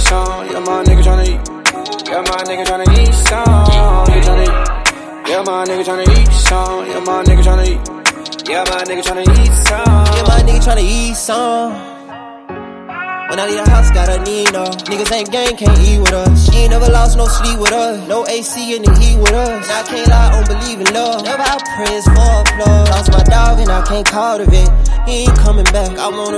some. Yeah, my nigga tryna eat. Yeah, my nigga tryna eat some. You tryna eat. Yeah, my nigga tryna eat some. Yeah, my nigga tryna eat. Yeah, my nigga tryna eat some. Yeah, my nigga tryna eat some. When I leave the house, got a Nino. Niggas ain't gang, can't eat with us. She ain't never lost no sleep with us. No AC in the heat with us. And I can't lie, I don't believe in love. Never out prayers for applause. Lost my dog and I can't cultivate. He ain't coming back. I wanna